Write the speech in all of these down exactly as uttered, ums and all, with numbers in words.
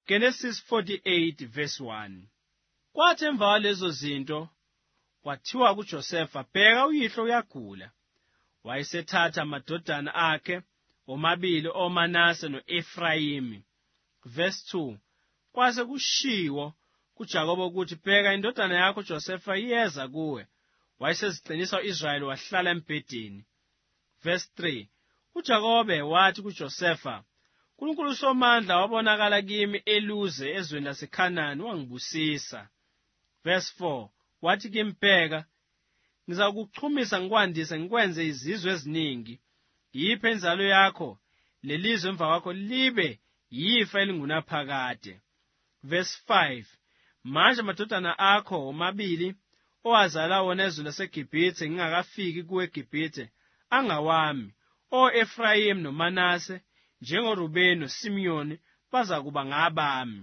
Genesis forty-eight verse one. Kwathi emva kwalezo zinto kwathiwa kuJosefa, bheka uyihlo uyagula. Wayesethatha amadodana akhe omabili oManase noEfrayimi. Verse two. Kwase kushiwo kuJakobe ukuthi, bheka indodana yakho Josefa iyeza kuwe. Wayeseziqinisa u-Israyeli wahlala embhedeni. Verse three. uJakobe wathi kuJosefa, uNkulunkulu uSomandla wabonakala kimi eluze ezweni laseKhanani wangibusisa. Verse four. Wathi kimi, bheka, ngizakuchumisa ngikwandise ngikwenze izizwe eziningi. Yiphe inzalo yakho lelizwe emva kwakho libe yifa elingunaphakade. Verse five. Manje amadodana akho omabili owazala wona ezweni laseGibhithe ngingakafiki kuwe eGibhithe angawami, o-Efrayimi noManase, njengoRubeni noSimiyoni bazakuba ngabami.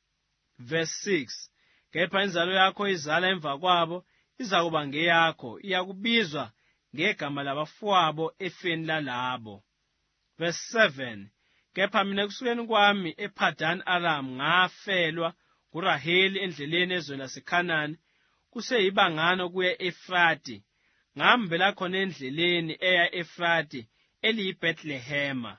Verse six. Kepha inzalo yakho izala emva kwabo izakuba ngeyakho, iyakubizwa ngegama labafowabo efeni lalabo. Verse seven. Kepha mina kusukeni kwami ePadan Aram ngafelwa nguRaheli endleleni ezweni laseKhanani, kuseyibangano kuya eEfrati. Ngahambela khona endleleni eya eEfrati eliyiBhethlehema.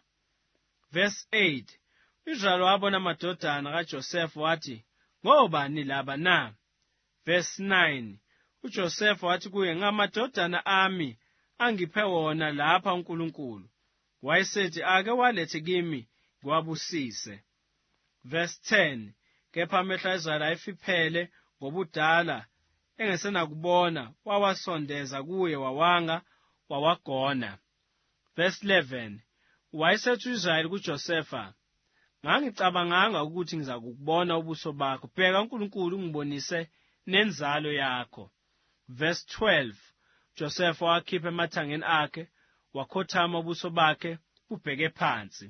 Verse eight. uIsrayeli wabona amadodana kaJosefa wathi, ngobani laba na? Verse nine. uJosefa wathi kuye, ngamadodana ami angiphe wona lapha uNkulunkulu. Wayesethi, ake walethe kimi ngiwabusise. Verse ten. Kepha amehlo kaIsrayeli ayefiphele ngobudala engesenakubona, wawasondeza kuye wawanga wawagona. Verse eleven. Wayesethi uIsrayeli kuJosefa, ngangicabanganga ukuthi ngizakubona ubuso bakho, bheka uNkulunkulu ungibonise nenzalo yakho. Verse twelve. Josefa wakhipha emathangeni akhe, wakhothama ubuso bakhe bubheke phansi.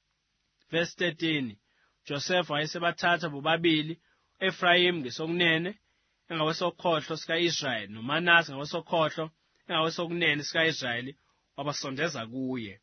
Verse thirteen. Josefa wayesebathatha bobabili, Efrayimi ngesokunene engakwesokhohlo sika-Israyeli, noManase ngakwesokhohlo engakwesokunene sika-Israyeli, wabasondeza kuye.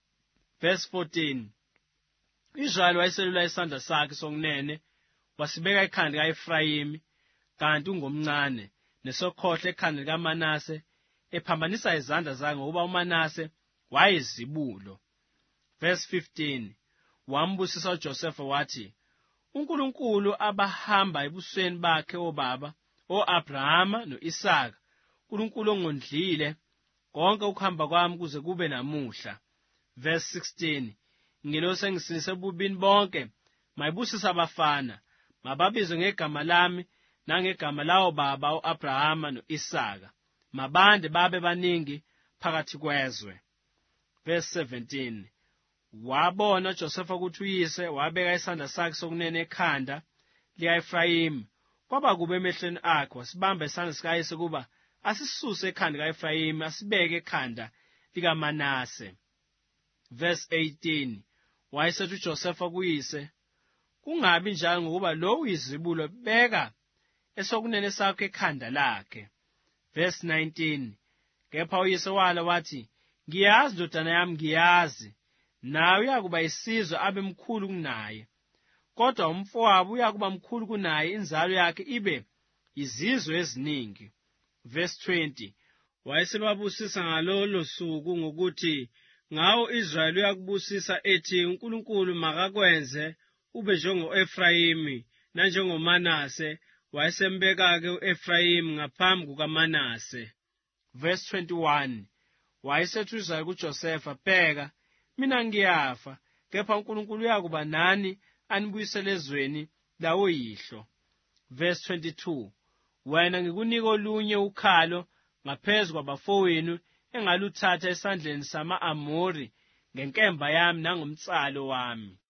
Verse fourteen. uIsrayeli wayeselula isandla sakhe sokunene, wasibeka ekhanda lika-Efrayimi, kanti ungomncane, nesokhohlo ekhanda likaManase, ephambanisa izandla zakhe ngoba uManase wayezibulo. Verse fifteen. Wambusisa uJosefa wathi, uNkulunkulu abahamba ebusweni bakhe obaba, o-Abrahama no-Isaka, uNkulunkulu ongondlile konke ukuhamba kwami kuze kube namuhla. Verse sixteen. Ngilosi engisinise ebubini bonke, mayibusise abafana, mababizwe ngegama lami nangegama lawo baba u-Abrahama no-Isaka, mabande babe baningi phakathi kwezwe. Verse seventeen. Wabona uJosefa ukuthi uyise wabeka isandla sakhe sokunene ekhanda lika-Efrayimi, kwaba kuba emehlweni akhe, wasibamba isandla sikayise kuba asisuse ekhanda lika-Efrayimi asibeke ekhanda likaManase. Verse eighteen. Wayesethi uJosefa kuyise, kungabi njalo ngokuba lo uyizibulo, beka esokunene sakho ekhanda lakhe. Verse nineteen. Kepha uyise wala wathi, ngiyazi ndodana yami, ngiyazi, nawe uyakuba isizwe abe mkhulu kunaye, kodwa umfowabo uyakuba mkhulu kunaye, inzalo yakhe ibe izizwe eziningi. Verse twenty. Wayeselwabusisa ngalolo suku ngokuthi, ngawo Israyeli uyakubusisa ethi, uNkulunkulu makakwenze ube njengo-Efrayimi nanjengoManase. Wayesembeka-ke u-Efrayimi ngaphambi kukaManase. Verse twenty-one. Wayesethi uIsrayeli kuJosefa, bheka, mina ngiyafa, kepha uNkulunkulu uyakuba nani anibuyisele ezweni lawoyihlo. Verse twenty-two. Wena ngikunika olunye ukhalo ngaphezu kwabafowenu engaluthatha esandleni sama-Amori ngenkemba yami nangomtsalo wami.